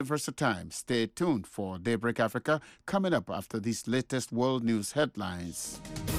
Time. Stay tuned for Daybreak Africa coming up after these latest world news headlines.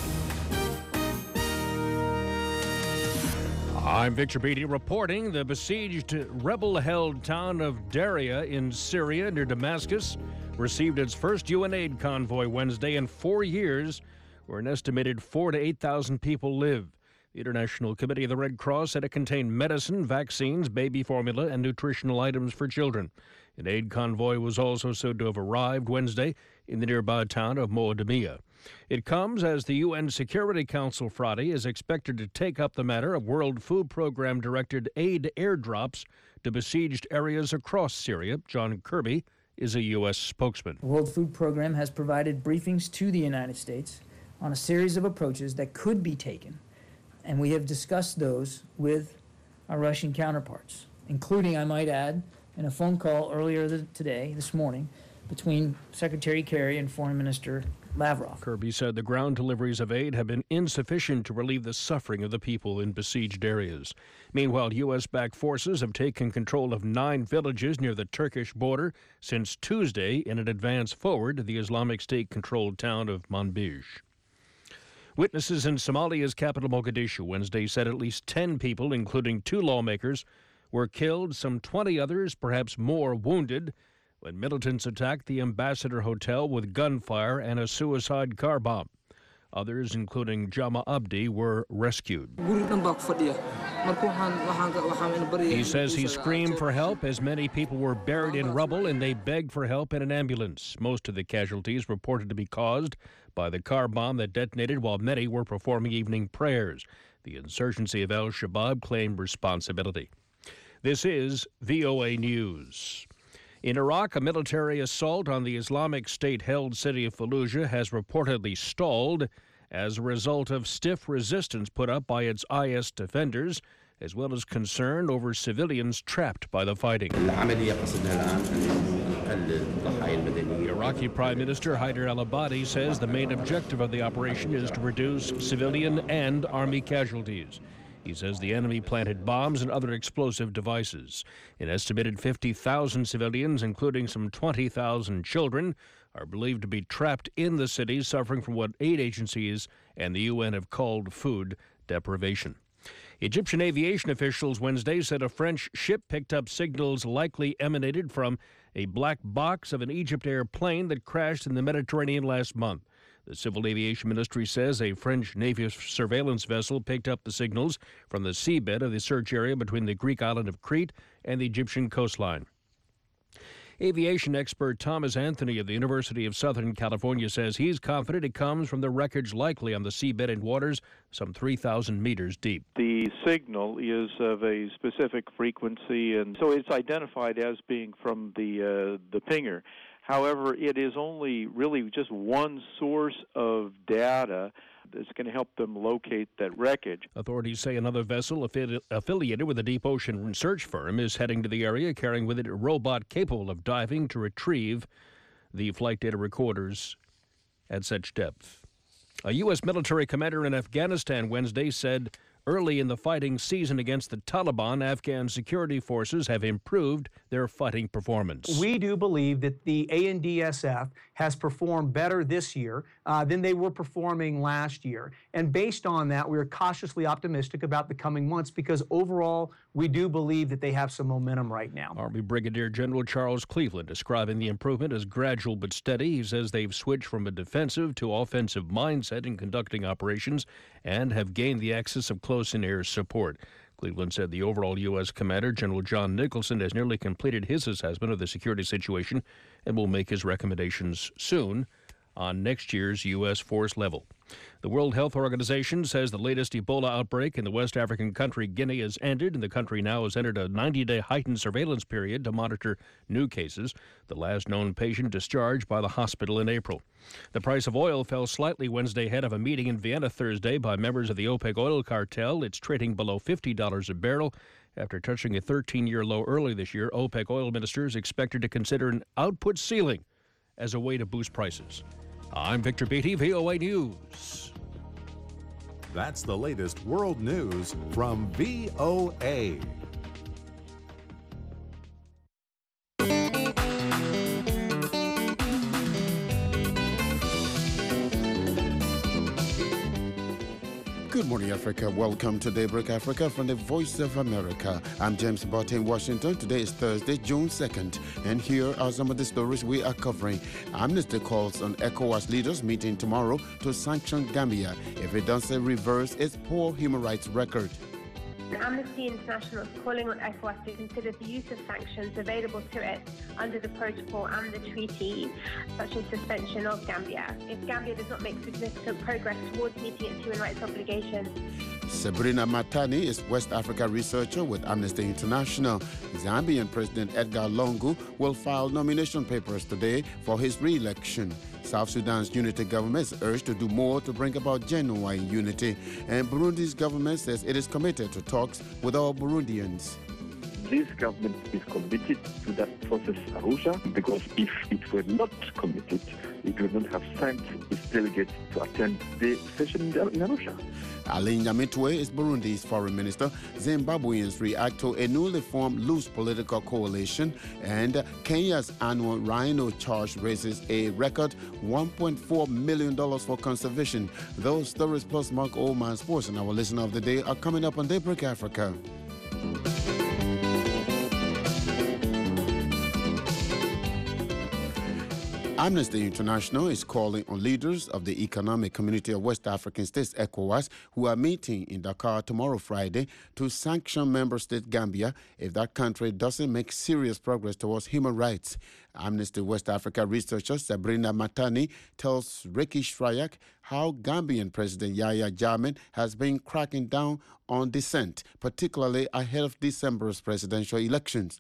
I'm Victor Beatty reporting. The besieged rebel-held town of Daria in Syria near Damascus received its first UN aid convoy Wednesday in 4 years, where an estimated 4,000 to 8,000 people live. The International Committee of the Red Cross said it contained medicine, vaccines, baby formula, and nutritional items for children. An aid convoy was also said to have arrived Wednesday in the nearby town of Moadamia. It comes as the UN Security Council Friday is expected to take up the matter of World Food Program-directed aid airdrops to besieged areas across Syria. John Kirby is a U.S. spokesman. The World Food Program has provided briefings to the United States on a series of approaches that could be taken, and we have discussed those with our Russian counterparts, including, I might add, in a phone call earlier this morning, between Secretary Kerry and Foreign Minister Lavrov. Kirby said the ground deliveries of aid have been insufficient to relieve the suffering of the people in besieged areas. Meanwhile, U.S.-backed forces have taken control of 9 villages near the Turkish border since Tuesday in an advance forward to the Islamic State-controlled town of Manbij. Witnesses in Somalia's capital Mogadishu Wednesday said at least 10 people, including 2 lawmakers, were killed, some 20 others, perhaps more, wounded when militants attacked the Ambassador Hotel with gunfire and a suicide car bomb. Others, including Jama Abdi, were rescued. He says he screamed for help as many people were buried in rubble and they begged for help in an ambulance. Most of the casualties reported to be caused by the car bomb that detonated while many were performing evening prayers. The insurgency of al-Shabaab claimed responsibility. This is VOA News. In Iraq, a military assault on the Islamic State-held city of Fallujah has reportedly stalled as a result of stiff resistance put up by its IS defenders, as well as concern over civilians trapped by the fighting. Iraqi Prime Minister Haider al-Abadi says the main objective of the operation is to reduce civilian and army casualties. He says the enemy planted bombs and other explosive devices. An estimated 50,000 civilians, including some 20,000 children, are believed to be trapped in the city, suffering from what aid agencies and the UN have called food deprivation. Egyptian aviation officials Wednesday said a French ship picked up signals likely emanated from a black box of an Egyptair plane that crashed in the Mediterranean last month. The Civil Aviation Ministry says a French Navy surveillance vessel picked up the signals from the seabed of the search area between the Greek island of Crete and the Egyptian coastline. Aviation expert Thomas Anthony of the University of Southern California says he's confident it comes from the wreckage likely on the seabed in waters some 3,000 meters deep. The signal is of a specific frequency, and so it's identified as being from the pinger. However, it is only really just one source of data that's going to help them locate that wreckage. Authorities say another vessel affiliated with a deep ocean research firm is heading to the area, carrying with it a robot capable of diving to retrieve the flight data recorders at such depth. A U.S. military commander in Afghanistan Wednesday said early in the fighting season against the Taliban, Afghan security forces have improved their fighting performance. We do believe that the ANDSF has performed better this year than they were performing last year. And based on that, we're cautiously optimistic about the coming months because overall, we do believe that they have some momentum right now. Army Brigadier General Charles Cleveland describing the improvement as gradual but steady. He says they've switched from a defensive to offensive mindset in conducting operations and have gained the access of close-in-air support. Cleveland said the overall U.S. commander, General John Nicholson, has nearly completed his assessment of the security situation and will make his recommendations soon on next year's U.S. force level. The World Health Organization says the latest Ebola outbreak in the West African country Guinea has ended, and the country now has entered a 90-day heightened surveillance period to monitor new cases. The last known patient discharged by the hospital in April. The price of oil fell slightly Wednesday ahead of a meeting in Vienna Thursday by members of the OPEC oil cartel. It's trading below $50 a barrel. After touching a 13-year low early this year, OPEC oil ministers expected to consider an output ceiling as a way to boost prices. I'm Victor Beatty, VOA News. That's the latest world news from VOA. Good morning, Africa. Welcome to Daybreak Africa from the Voice of America. I'm James Botte in Washington. Today is Thursday, June 2nd, and here are some of the stories we are covering. Amnesty calls on ECOWAS leaders meeting tomorrow to sanction Gambia if it doesn't reverse its poor human rights record. Amnesty International is calling on ECOWAS to consider the use of sanctions available to it under the protocol and the treaty, such as suspension of Gambia, if Gambia does not make significant progress towards meeting its human rights obligations. Sabrina Matani is West Africa researcher with Amnesty International. Zambian President Edgar Lungu will file nomination papers today for his re-election. South Sudan's unity government is urged to do more to bring about genuine unity. And Burundi's government says it is committed to talks with all Burundians. This government is committed to that process, Arusha, because if it were not committed, it would not have sent its delegates to attend the session in Arusha. Alain Nyamitwe is Burundi's foreign minister. Zimbabweans react to a newly formed loose political coalition, and Kenya's annual rhino charge raises a record $1.4 million for conservation. Those stories plus Mark Oldman Sports and our listener of the day are coming up on Daybreak Africa. Amnesty International is calling on leaders of the Economic Community of West African States, ECOWAS, who are meeting in Dakar tomorrow, Friday, to sanction member state Gambia if that country doesn't make serious progress towards human rights. Amnesty West Africa researcher Sabrina Matani tells Ricky Shryak how Gambian President Yahya Jammeh has been cracking down on dissent, particularly ahead of December's presidential elections.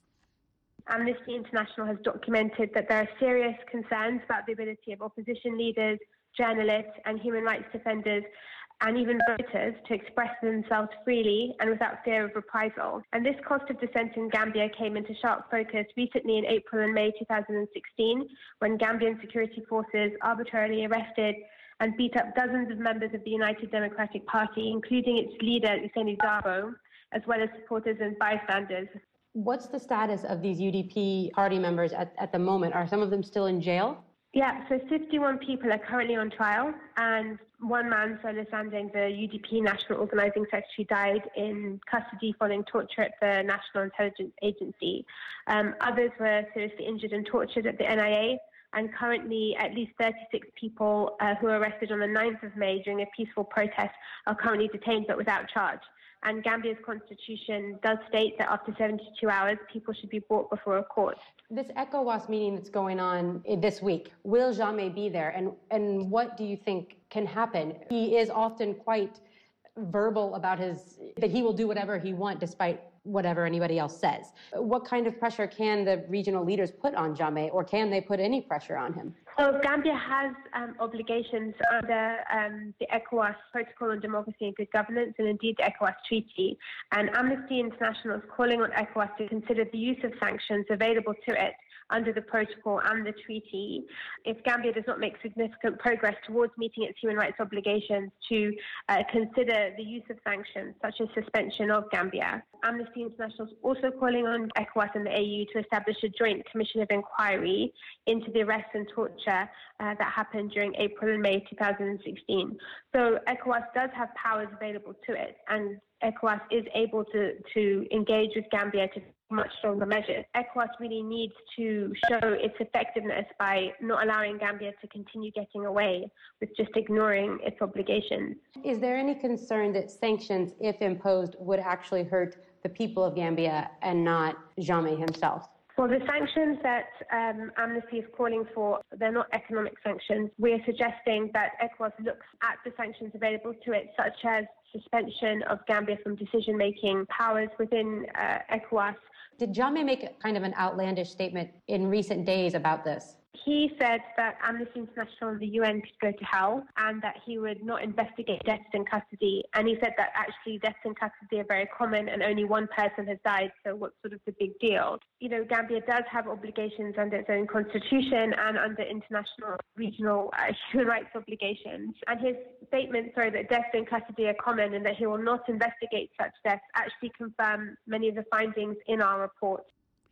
Amnesty International has documented that there are serious concerns about the ability of opposition leaders, journalists, and human rights defenders, and even voters to express themselves freely and without fear of reprisal. And this cost of dissent in Gambia came into sharp focus recently in April and May 2016, when Gambian security forces arbitrarily arrested and beat up dozens of members of the United Democratic Party, including its leader, Usaini Darboe, as well as supporters and bystanders. What's the status of these UDP party members at the moment? Are some of them still in jail? Yeah, so 51 people are currently on trial, and one man, Solo Sandeng, the UDP National Organizing Secretary, died in custody following torture at the National Intelligence Agency. Others were seriously injured and tortured at the NIA, and currently at least 36 people who were arrested on the 9th of May during a peaceful protest are currently detained but without charge. And Gambia's constitution does state that after 72 hours, people should be brought before a court. This ECOWAS meeting that's going on this week, will Jammeh be there? And what do you think can happen? He is often quite verbal about that he will do whatever he wants despite whatever anybody else says. What kind of pressure can the regional leaders put on Jammeh, or can they put any pressure on him? So Gambia has obligations under the ECOWAS Protocol on Democracy and Good Governance, and indeed the ECOWAS Treaty. And Amnesty International is calling on ECOWAS to consider the use of sanctions available to it under the protocol and the treaty if Gambia does not make significant progress towards meeting its human rights obligations, to consider the use of sanctions such as suspension of Gambia. Amnesty International is also calling on ECOWAS and the AU to establish a joint commission of inquiry into the arrests and torture that happened during April and May 2016. So ECOWAS does have powers available to it, and ECOWAS is able to engage with Gambia to much stronger measures. ECOWAS really needs to show its effectiveness by not allowing Gambia to continue getting away with just ignoring its obligations. Is there any concern that sanctions, if imposed, would actually hurt the people of Gambia and not Jammeh himself? Well, the sanctions that Amnesty is calling for, they're not economic sanctions. We are suggesting that ECOWAS looks at the sanctions available to it, such as suspension of Gambia from decision-making powers within ECOWAS. Did Jammeh make kind of an outlandish statement in recent days about this? He said that Amnesty International and the UN could go to hell, and that he would not investigate deaths in custody. And he said that actually deaths in custody are very common and only one person has died, so what's sort of the big deal? You know, Gambia does have obligations under its own constitution and under international regional human rights obligations. And his statement, that deaths in custody are common and that he will not investigate such deaths actually confirm many of the findings in our report.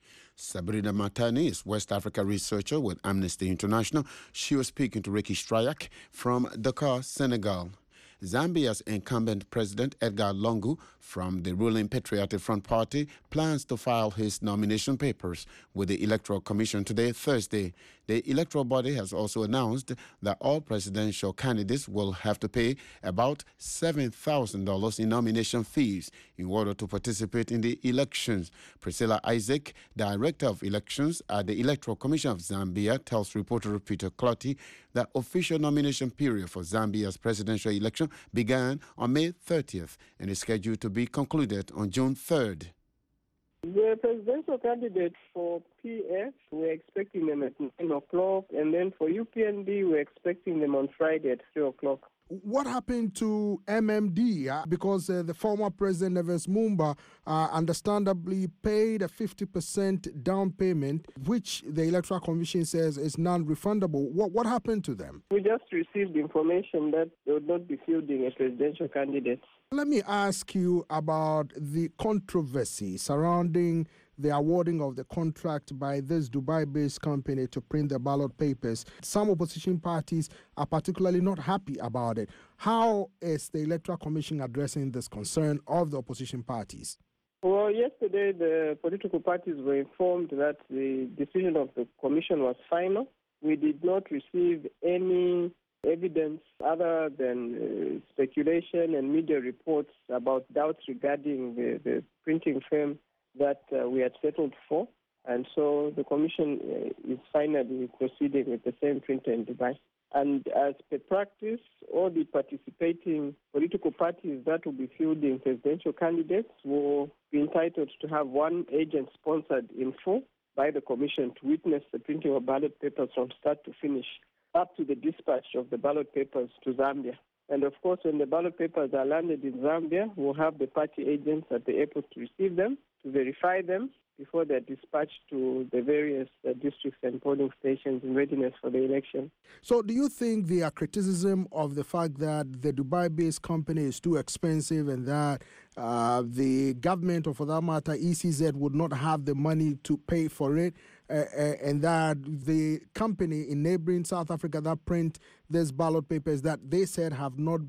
Sabrina Matani is West Africa researcher with Amnesty International. She was speaking to Ricky Shryak from Dakar, Senegal. Zambia's incumbent president Edgar Lungu from the ruling Patriotic Front Party plans to file his nomination papers with the Electoral Commission today, Thursday. The electoral body has also announced that all presidential candidates will have to pay about $7,000 in nomination fees in order to participate in the elections. Priscilla Isaac, Director of Elections at the Electoral Commission of Zambia, tells reporter Peter Clotty that official nomination period for Zambia's presidential election began on May 30th and is scheduled to be concluded on June 3rd. The presidential candidates for PF, we're expecting them at 9 o'clock, and then for UPND, we're expecting them on Friday at 3 o'clock. What happened to MMD? Because the former president, Neves Mumba, understandably paid a 50% down payment, which the Electoral Commission says is non-refundable. What happened to them? We just received information that they would not be fielding a presidential candidate. Let me ask you about the controversy surrounding the awarding of the contract by this Dubai-based company to print the ballot papers. Some opposition parties are particularly not happy about it. How is the Electoral Commission addressing this concern of the opposition parties? Well, yesterday the political parties were informed that the decision of the Commission was final. We did not receive any evidence other than speculation and media reports about doubts regarding the printing firm that we had settled for. And so the Commission is finally proceeding with the same printer in Dubai. And as per practice, all the participating political parties that will be fielding presidential candidates will be entitled to have one agent sponsored in full by the Commission to witness the printing of ballot papers from start to finish, up to the dispatch of the ballot papers to Zambia. And of course, when the ballot papers are landed in Zambia, we'll have the party agents at the airport to receive them, to verify them before they're dispatched to the various districts and polling stations in readiness for the election. So do you think the criticism of the fact that the Dubai-based company is too expensive and that the government, or for that matter, ECZ, would not have the money to pay for it, and that the company in neighboring South Africa that print these ballot papers that they said have not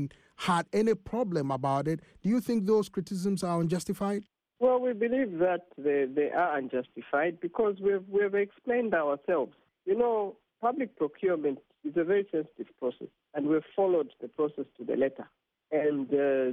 had any problem about it, do you think those criticisms are unjustified? Well, we believe that they are unjustified because we've explained ourselves. You know, public procurement is a very sensitive process, and we've followed the process to the letter. And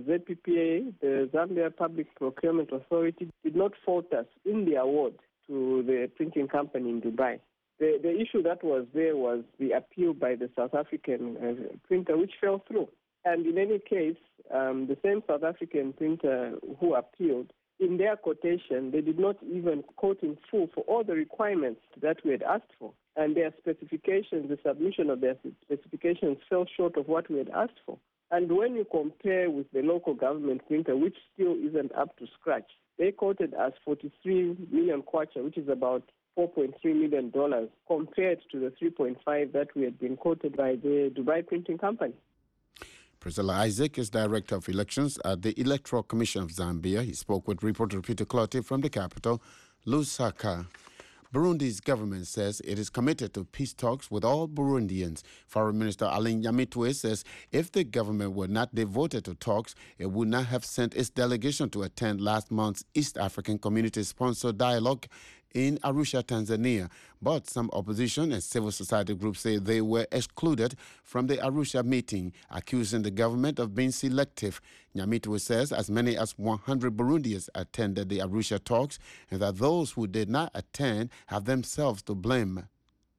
ZPPA, the Zambia Public Procurement Authority, did not fault us in the award to the printing company in Dubai. The issue that was there was the appeal by the South African printer, which fell through. And in any case, the same South African printer who appealed, in their quotation, they did not even quote in full for all the requirements that we had asked for. And their specifications, the submission of their specifications fell short of what we had asked for. And when you compare with the local government printer, which still isn't up to scratch, they quoted us 43 million kwacha, which is about $4.3 million, compared to the 3.5 that we had been quoted by the Dubai printing company. Priscilla Isaac is Director of Elections at the Electoral Commission of Zambia. He spoke with reporter Peter Clotty from the capital, Lusaka. Burundi's government says it is committed to peace talks with all Burundians. Foreign Minister Alain Nyamitwe says if the government were not devoted to talks, it would not have sent its delegation to attend last month's East African Community-sponsored dialogue in Arusha, Tanzania. But some opposition and civil society groups say they were excluded from the Arusha meeting, accusing the government of being selective. Nyamitwe says as many as 100 Burundians attended the Arusha talks and that those who did not attend have themselves to blame.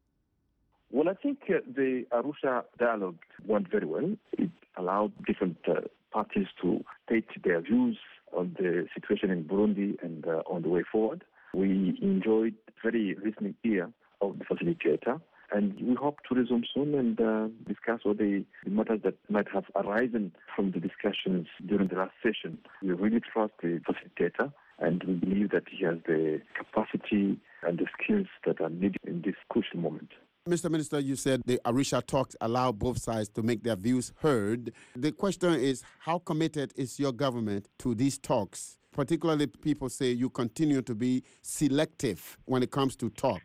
Well, I think the Arusha dialogue went very well. It allowed different parties to state their views on the situation in Burundi and on the way forward. We enjoyed very listening ear of the facilitator, and we hope to resume soon and discuss all the matters that might have arisen from the discussions during the last session. We really trust the facilitator, and we believe that he has the capacity and the skills that are needed in this crucial moment. Mr. Minister, you said the Arusha talks allow both sides to make their views heard. The question is, how committed is your government to these talks? Particularly, people say you continue to be selective when it comes to talks.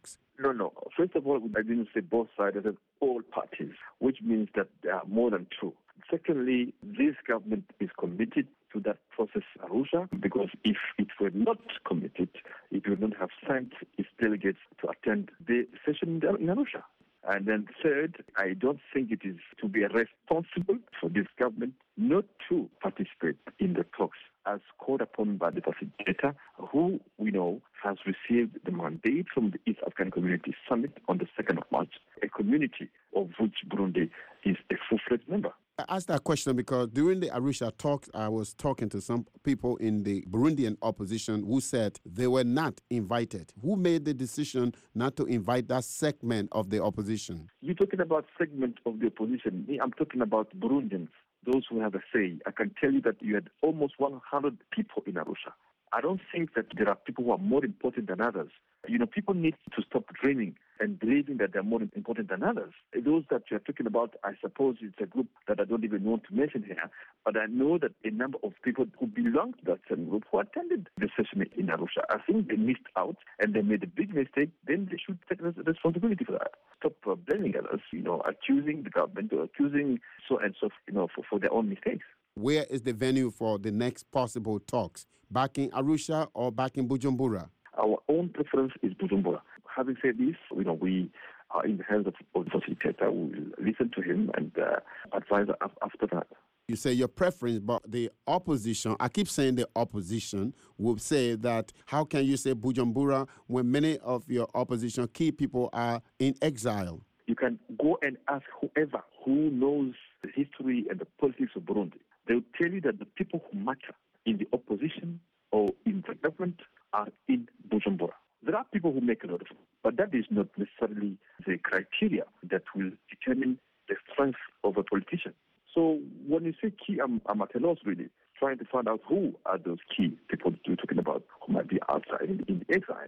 No. First of all, I didn't say both sides. I said all parties, which means that there are more than two. Secondly, this government is committed to that process, Arusha, because if it were not committed, it would not have sent its delegates to attend the session in Arusha. And then third, I don't think it is to be responsible for this government not to participate in the talks as called upon by the facilitator, who we know has received the mandate from the East African Community Summit on the 2nd of March, a community of which Burundi is a full-fledged member. I asked that question because during the Arusha talks, I was talking to some people in the Burundian opposition who said they were not invited. Who made the decision not to invite that segment of the opposition? You're talking about segment of the opposition. Me, I'm talking about Burundians, those who have a say. I can tell you that you had almost 100 people in Arusha. I don't think that there are people who are more important than others. People need to stop dreaming and believing that they're more important than others. Those that you're talking about, I suppose it's a group that I don't even want to mention here, but I know that a number of people who belong to that same group who attended the session in Arusha, I think they missed out and they made a big mistake. Then they should take responsibility for that. Stop blaming others, accusing the government or accusing so and so, for their own mistakes. Where is the venue for the next possible talks? Back in Arusha or back in Bujumbura? Our own preference is Bujumbura. Having said this, we are in the hands of the facilitator. We will listen to him and advise after that. You say your preference, but the opposition, I keep saying the opposition, will say that how can you say Bujumbura when many of your opposition key people are in exile? You can go and ask whoever who knows the history and the politics of Burundi. They will tell you that the people who matter in the opposition or in the government are in Bujumbura. There are people who make a lot of money, but that is not necessarily the criteria that will determine the strength of a politician. So when you say key, I'm at a loss really, trying to find out who are those key people you're talking about who might be outside in exile.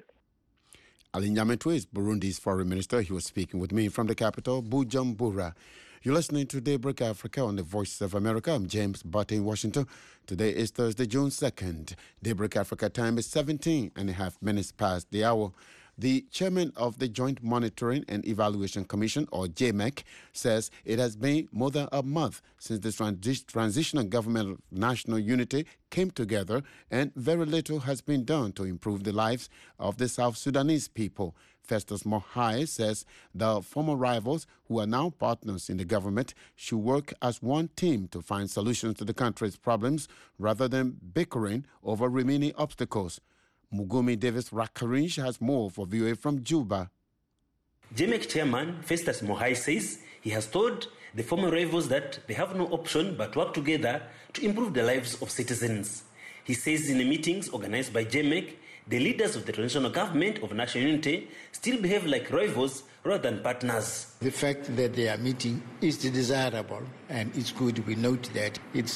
Alain Nyamitwe is Burundi's foreign minister. He was speaking with me from the capital, Bujumbura. You're listening to Daybreak Africa on the Voice of America. I'm James Butte in Washington. Today is Thursday, June 2nd. Daybreak Africa time is 17.5 minutes past the hour. The chairman of the Joint Monitoring and Evaluation Commission, or JMEC, says it has been more than a month since the transitional government of national unity came together, and very little has been done to improve the lives of the South Sudanese people. Festus Mohai says the former rivals, who are now partners in the government, should work as one team to find solutions to the country's problems rather than bickering over remaining obstacles. Mugumi Davis Rakarinch has more for VOA from Juba. JMEC chairman Festus Mohai says he has told the former rivals that they have no option but work together to improve the lives of citizens. He says in the meetings organized by JMEC, the leaders of the transitional government of national unity still behave like rivals rather than partners. The fact that they are meeting is desirable and it's good. We note that it's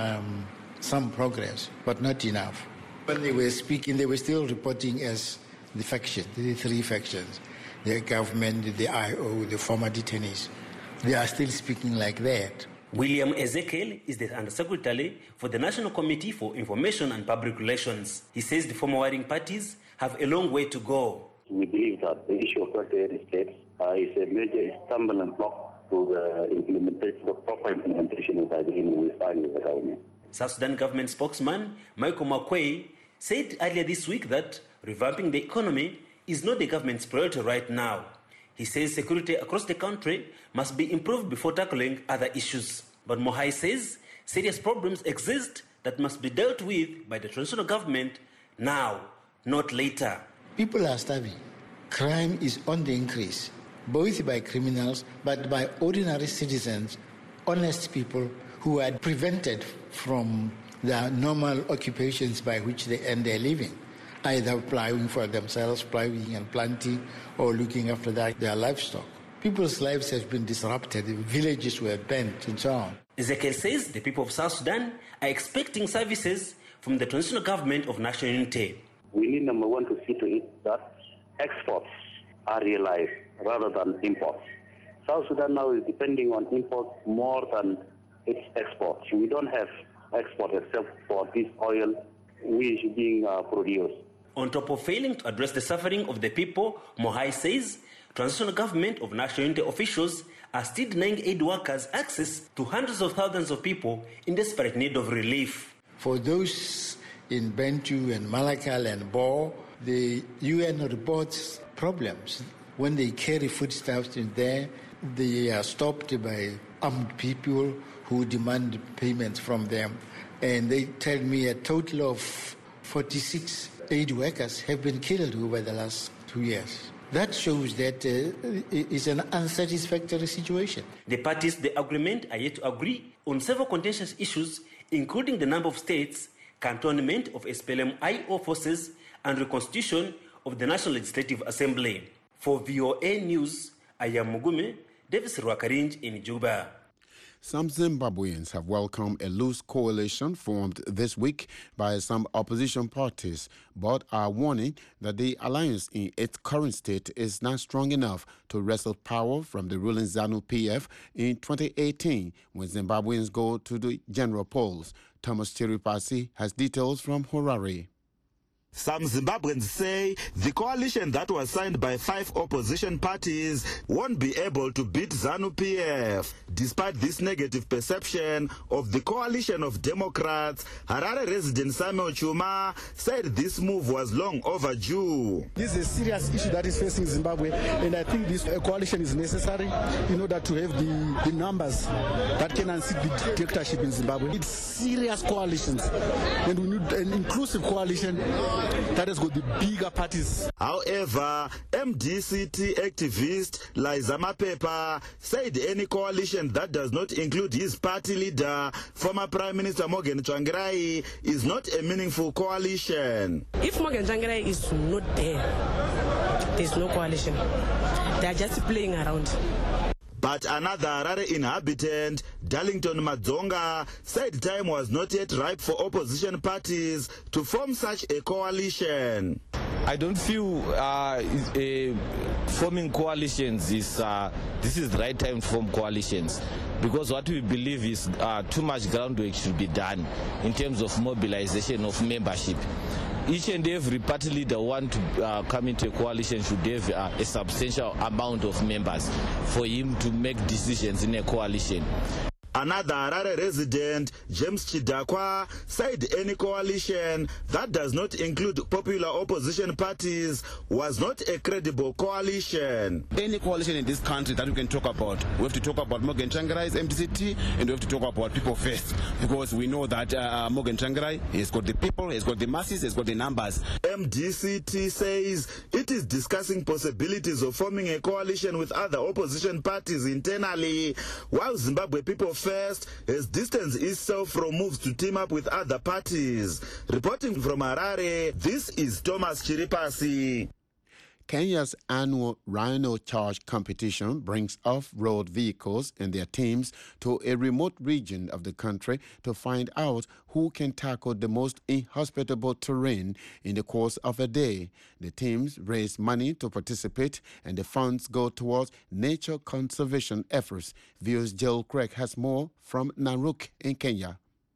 some progress, but not enough. When they were speaking, they were still reporting as the faction, the three factions, the government, the IO, the former detainees. They are still speaking like that. William Ezekiel is the Undersecretary for the National Committee for Information and Public Relations. He says the former warring parties have a long way to go. We believe that the issue of tertiary states is a major stumbling block to the proper implementation of the agreement we signed with the government. South Sudan government spokesman Michael Makwei said earlier this week that revamping the economy is not the government's priority right now. He says security across the country must be improved before tackling other issues. But Mohai says serious problems exist that must be dealt with by the transitional government now, not later. People are starving. Crime is on the increase, both by criminals but by ordinary citizens, honest people who are prevented from the normal occupations by which they earn their living, either plowing for themselves, plowing and planting, or looking after their livestock. People's lives have been disrupted, villages were burnt, and so on. Ezekiel says the people of South Sudan are expecting services from the transitional government of national unity. We need, number one, to see to it that exports are realized rather than imports. South Sudan now is depending on imports more than its exports. We don't have exports except for this oil which is being produced. On top of failing to address the suffering of the people, Mohai says transitional government of national unity officials are still denying aid workers access to hundreds of thousands of people in desperate need of relief. For those in Bentiu and Malakal and Bo, the UN reports problems. When they carry foodstuffs in there, they are stopped by armed people who demand payments from them. And they tell me a total of 46 aid workers have been killed over the last 2 years. That shows that it's an unsatisfactory situation. The parties to the agreement are yet to agree on several contentious issues, including the number of states, cantonment of SPLM-IO forces, and reconstitution of the National Legislative Assembly. For VOA News, I am Mugume, Davis Rwakarinj in Juba. Some Zimbabweans have welcomed a loose coalition formed this week by some opposition parties, but are warning that the alliance in its current state is not strong enough to wrestle power from the ruling ZANU-PF in 2018 when Zimbabweans go to the general polls. Thomas Chiripasi has details from Harare. Some Zimbabweans say the coalition that was signed by 5 opposition parties won't be able to beat ZANU-PF. Despite this negative perception of the coalition of Democrats, Harare resident Samuel Chuma said this move was long overdue. This is a serious issue that is facing Zimbabwe, and I think this coalition is necessary in order to have the numbers that can unseat the dictatorship in Zimbabwe. It's serious coalitions, and we need an inclusive coalition that has got the bigger parties. However, MDCT activist Liza Mapepa said any coalition that does not include his party leader, former Prime Minister Morgan Tsvangirai, is not a meaningful coalition. If Morgan Tsvangirai is not there's no coalition. They are just playing around. But another Harare inhabitant, Darlington Madzonga, said time was not yet ripe for opposition parties to form such a coalition. I don't feel forming coalitions is this is the right time to form coalitions, because what we believe is too much groundwork should be done in terms of mobilization of membership. Each and every party leader want to come into a coalition should have a substantial amount of members for him to make decisions in a coalition. Another Harare resident, James Chidakwa, said any coalition that does not include popular opposition parties was not a credible coalition. Any coalition in this country that we can talk about, we have to talk about Morgan Tsvangirai's MDCT, and we have to talk about people first, because we know that Morgan Tsvangirai has got the people, has got the masses, has got the numbers. MDCT says it is discussing possibilities of forming a coalition with other opposition parties internally, while Zimbabwe People First has distanced itself from moves to team up with other parties. Reporting from Harare, this is Thomas Chiripasi. Kenya's annual Rhino Charge competition brings off-road vehicles and their teams to a remote region of the country to find out who can tackle the most inhospitable terrain in the course of a day. The teams raise money to participate, and the funds go towards nature conservation efforts. VOA's Jill Craig has more from Narok in Kenya.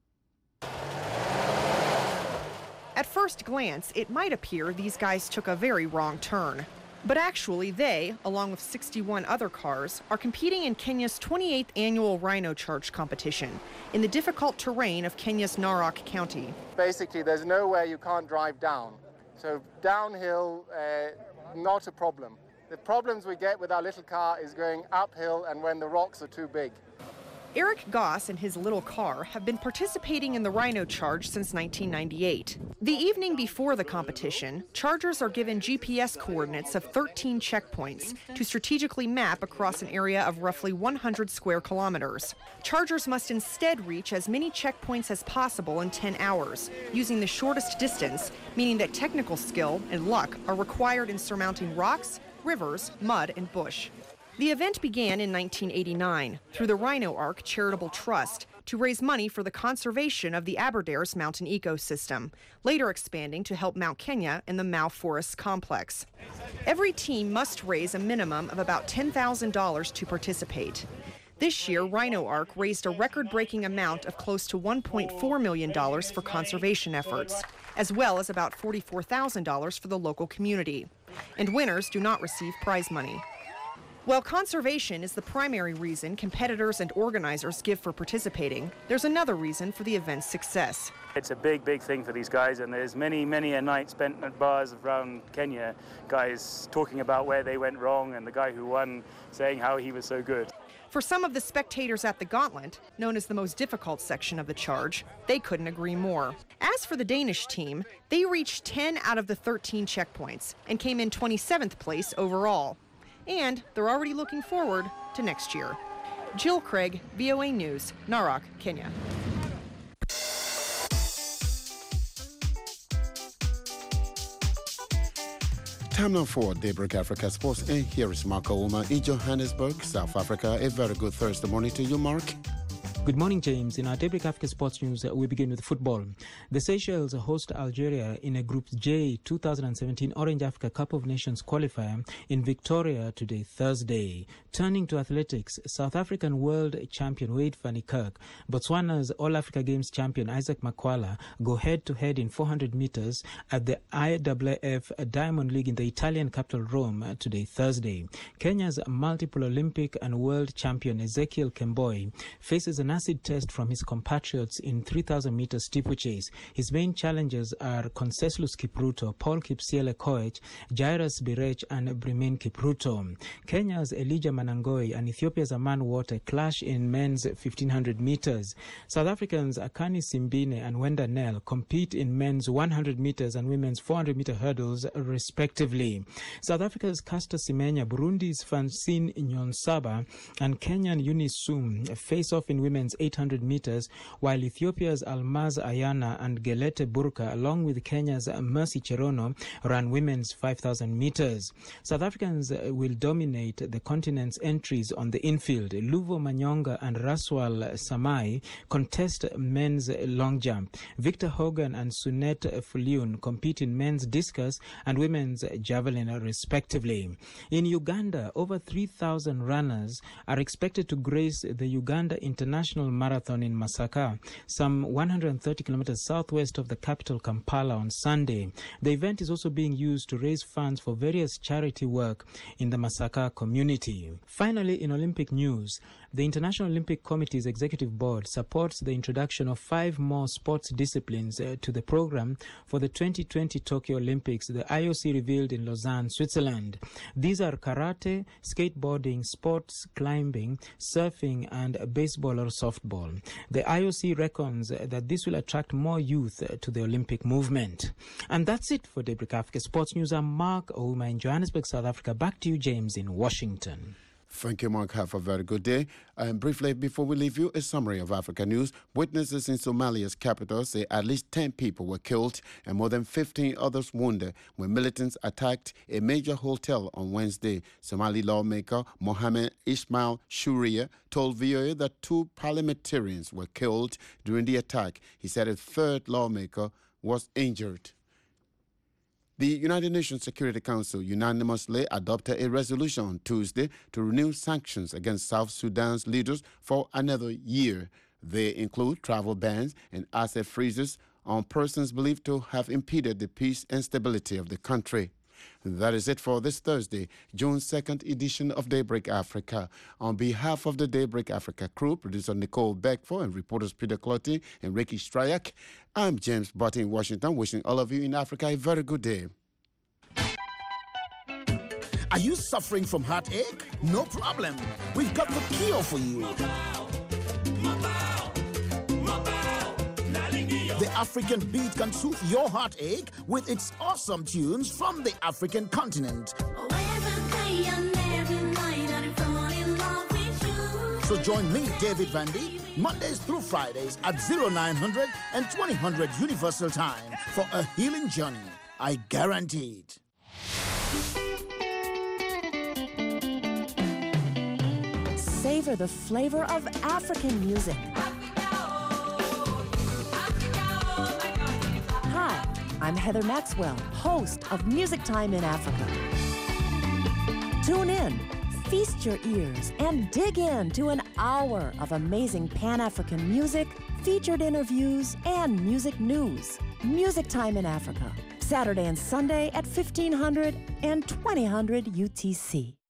At first glance, it might appear these guys took a very wrong turn. But actually they, along with 61 other cars, are competing in Kenya's 28th annual Rhino Charge competition in the difficult terrain of Kenya's Narok County. Basically, there's nowhere you can't drive down. So downhill, not a problem. The problems we get with our little car is going uphill and when the rocks are too big. Eric Goss and his little car have been participating in the Rhino Charge since 1998. The evening before the competition, chargers are given GPS coordinates of 13 checkpoints to strategically map across an area of roughly 100 square kilometers. Chargers must instead reach as many checkpoints as possible in 10 hours, using the shortest distance, meaning that technical skill and luck are required in surmounting rocks, rivers, mud, and bush. The event began in 1989 through the Rhino Ark Charitable Trust to raise money for the conservation of the Aberdares mountain ecosystem, later expanding to help Mount Kenya and the Mau Forests Complex. Every team must raise a minimum of about $10,000 to participate. This year, Rhino Ark raised a record-breaking amount of close to $1.4 million for conservation efforts, as well as about $44,000 for the local community. And winners do not receive prize money. While conservation is the primary reason competitors and organizers give for participating, there's another reason for the event's success. It's a big, big thing for these guys, and there's many, many a night spent at bars around Kenya, guys talking about where they went wrong and the guy who won saying how he was so good. For some of the spectators at the Gauntlet, known as the most difficult section of the charge, they couldn't agree more. As for the Danish team, they reached 10 out of the 13 checkpoints and came in 27th place overall. And they're already looking forward to next year. Jill Craig, VOA News, Narok, Kenya. Time now for Daybreak Africa Sports, and here is Mark Ouma in Johannesburg, South Africa. A very good Thursday morning to you, Mark. Good morning, James. In our Daybreak Africa Sports News, we begin with football. The Seychelles host Algeria in a Group J 2017 Orange Africa Cup of Nations qualifier in Victoria today, Thursday. Turning to athletics, South African world champion Wade van Niekerk, Botswana's All-Africa Games champion Isaac Makwala go head-to-head in 400 meters at the IAAF Diamond League in the Italian capital Rome today, Thursday. Kenya's multiple Olympic and world champion Ezekiel Kemboi faces an acid test from his compatriots in 3,000 meter steeplechase. His main challengers are Conseslus Kipruto, Paul Kipsiele Koech, Jairus Birech, and Brimain Kipruto. Kenya's Elijah Manangoi and Ethiopia's Aman Water clash in men's 1,500 meters. South Africans Akani Simbine and Wenda Nel compete in men's 100 meters and women's 400 meter hurdles, respectively. South Africa's Caster Semenya, Burundi's Francine Nyonsaba, and Kenyan Eunice Sum face off in women's 800 meters, while Ethiopia's Almaz Ayana and Gelete Burka, along with Kenya's Mercy Cherono, ran women's 5,000 meters. South Africans will dominate the continent's entries on the infield. Luvo Manyonga and Raswal Samai contest men's long jump. Victor Hogan and Sunet Fuliun compete in men's discus and women's javelin, respectively. In Uganda, over 3,000 runners are expected to grace the Uganda International Marathon in Masaka, some 130 kilometers southwest of the capital Kampala, on Sunday. The event is also being used to raise funds for various charity work in the Masaka community. Finally, in Olympic news, the International Olympic Committee's Executive Board supports the introduction of 5 more sports disciplines to the program for the 2020 Tokyo Olympics, the IOC revealed in Lausanne, Switzerland. These are karate, skateboarding, sports climbing, surfing, and baseball or softball. The IOC reckons that this will attract more youth to the Olympic movement. And that's it for Daybreak Africa Sports News. I'm Mark Ouma in Johannesburg, South Africa. Back to you, James, in Washington. Thank you, Mark. Have a very good day. And briefly, before we leave you, a summary of Africa news. Witnesses in Somalia's capital say at least 10 people were killed and more than 15 others wounded when militants attacked a major hotel on Wednesday. Somali lawmaker Mohammed Ismail Shuria told VOA that 2 parliamentarians were killed during the attack. He said a 3rd lawmaker was injured. The United Nations Security Council unanimously adopted a resolution on Tuesday to renew sanctions against South Sudan's leaders for another year. They include travel bans and asset freezes on persons believed to have impeded the peace and stability of the country. That is it for this Thursday, June 2nd edition of Daybreak Africa. On behalf of the Daybreak Africa crew, producer Nicole Beckford and reporters Peter Clotty and Ricky Stryak, I'm James Butt in Washington, wishing all of you in Africa a very good day. Are you suffering from heartache? No problem. We've got the cure for you. The African beat can soothe your heartache with its awesome tunes from the African continent. So join me, David Vandy, Mondays through Fridays at 0900 and 2000 Universal Time for a healing journey. I guarantee it. Savor the flavor of African music. Hi, I'm Heather Maxwell, host of Music Time in Africa. Tune in, feast your ears, and dig into an hour of amazing Pan-African music, featured interviews, and music news. Music Time in Africa, Saturday and Sunday at 1500 and 2000 UTC.